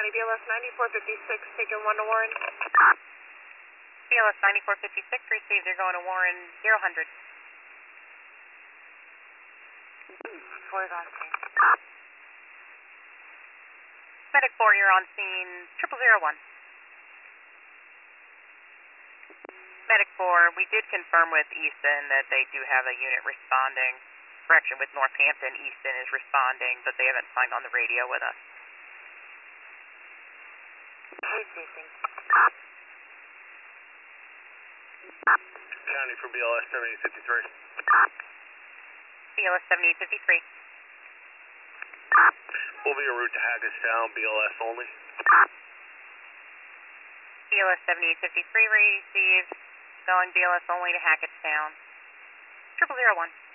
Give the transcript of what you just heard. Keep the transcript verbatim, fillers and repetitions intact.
County, B L S ninety-four fifty-six, taking one to Warren. B L S ninety-four fifty-six, received. They're going to Warren, zero hundred. four is on scene. Medic four, you're on scene, triple zero one. Medic four, we did confirm with Easton that they do have a unit responding. Correction, with Northampton, Easton is responding, but they haven't signed on the radio with us. Receiving. County for B L S seventy-eight fifty-three. B L S seventy-eight fifty-three. Will be en route to Hackettstown, B L S only. B L S seventy-eight fifty-three received. Going B L S only to Hackettstown. Triple zero one.